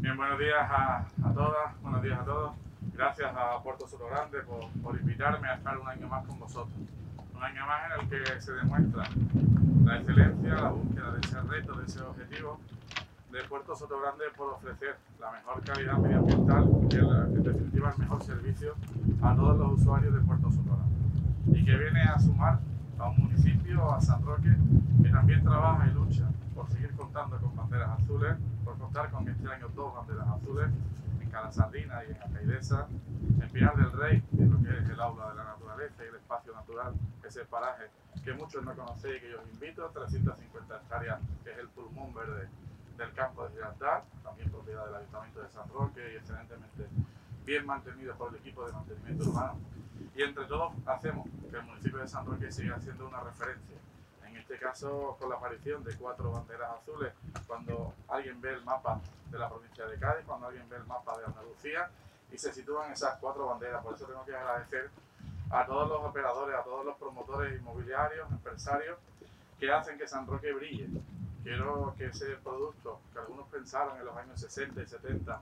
Bien, buenos días a todas, buenos días a todos. Gracias a Puerto Sotogrande por invitarme a estar un año más con vosotros. Un año más en el que se demuestra la excelencia, la búsqueda de ese reto, de ese objetivo de Puerto Sotogrande por ofrecer la mejor calidad medioambiental y en definitiva el mejor servicio a todos los usuarios de Puerto Sotogrande. Y que viene a sumar a un municipio, a San Roque, que también trabaja y lucha por seguir contando con banderas azules, por contar con este año 2 banderas azules en Cala Sardina y en Alcaidesa, en Pinar del Rey, en lo que es el aula de la naturaleza y el espacio natural, ese paraje que muchos no conocéis y que yo os invito, 350 hectáreas, que es el pulmón verde del campo de Gibraltar, también propiedad del Ayuntamiento de San Roque y excelentemente bien mantenido por el equipo de mantenimiento urbano. Y entre todos hacemos que el municipio de San Roque siga siendo una referencia. En este caso, con la aparición de 4 banderas azules, cuando alguien ve el mapa de la provincia de Cádiz, cuando alguien ve el mapa de Andalucía, y se sitúan esas 4 banderas. Por eso tengo que agradecer a todos los operadores, a todos los promotores inmobiliarios, empresarios, que hacen que San Roque brille. Quiero que ese producto que algunos pensaron en los años 60 y 70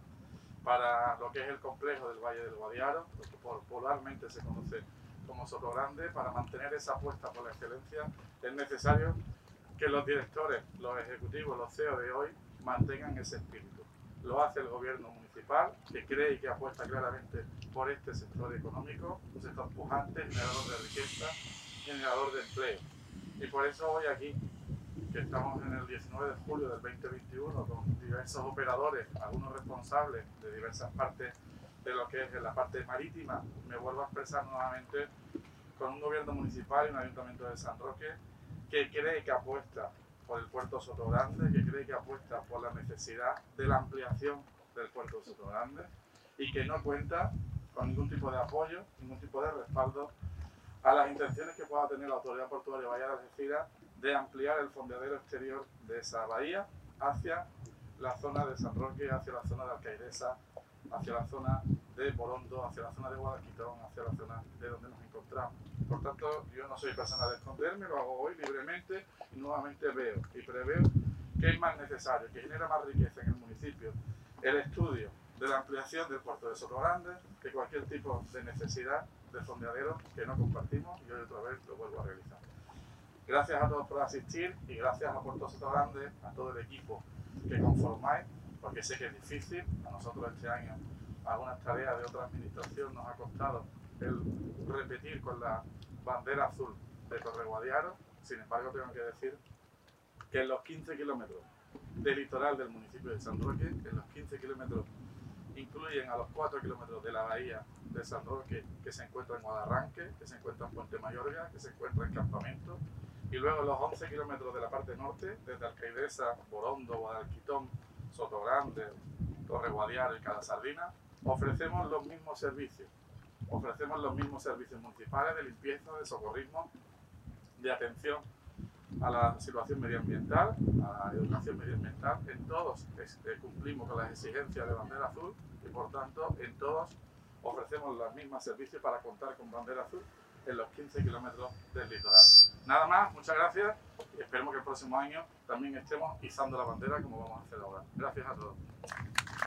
para lo que es el complejo del Valle del Guadiaro, lo que popularmente se conoce como Sotogrande, para mantener esa apuesta por la excelencia es necesario que los directores, los ejecutivos, los CEO de hoy mantengan ese espíritu. Lo hace el gobierno municipal, que cree y que apuesta claramente por este sector económico, un sector pujante, generador de riqueza, generador de empleo. Y por eso hoy aquí, que estamos en el 19 de julio del 2021 con diversos operadores, algunos responsables de diversas partes de lo que es la parte marítima, me vuelvo a expresar nuevamente con un gobierno municipal y un ayuntamiento de San Roque que cree que apuesta por el puerto Sotogrande, que cree que apuesta por la necesidad de la ampliación del puerto Sotogrande y que no cuenta con ningún tipo de apoyo, ningún tipo de respaldo a las intenciones que pueda tener la autoridad portuaria Bahía de Algeciras de ampliar el fondeadero exterior de esa bahía hacia la zona de San Roque, hacia la zona de Alcaidesa, hacia la zona de Borondo, hacia la zona de Guadalquitón, hacia la zona de donde nos encontramos. Por tanto, yo no soy persona de esconderme, lo hago hoy libremente y nuevamente veo y preveo que es más necesario, que genera más riqueza en el municipio el estudio de la ampliación del puerto de Sotogrande que cualquier tipo de necesidad de fondeadero que no compartimos y hoy otra vez lo vuelvo a realizar. Gracias a todos por asistir y gracias a Puerto Sotogrande, a todo el equipo que conformáis, porque sé que es difícil. A nosotros este año algunas tareas de otra administración nos ha costado el repetir con la bandera azul de Torreguadiaro. Sin embargo, tengo que decir que en los 15 kilómetros del litoral del municipio de San Roque, en los 15 kilómetros incluyen a los 4 kilómetros de la bahía de San Roque, que se encuentra en Guadarranque, que se encuentra en Puente Mayorga, que se encuentra en Campamento, y luego los 11 kilómetros de la parte norte, desde Alcaidesa, Borondo, Guadalquitón, Sotogrande, Torreguadiaro y Cala Sardina, ofrecemos los mismos servicios. Ofrecemos los mismos servicios municipales de limpieza, de socorrismo, de atención a la situación medioambiental, a la educación medioambiental. En todos cumplimos con las exigencias de bandera azul y por tanto en todos ofrecemos los mismos servicios para contar con bandera azul en los 15 kilómetros del litoral. Nada más, muchas gracias y esperemos que el próximo año también estemos izando la bandera como vamos a hacer ahora. Gracias a todos.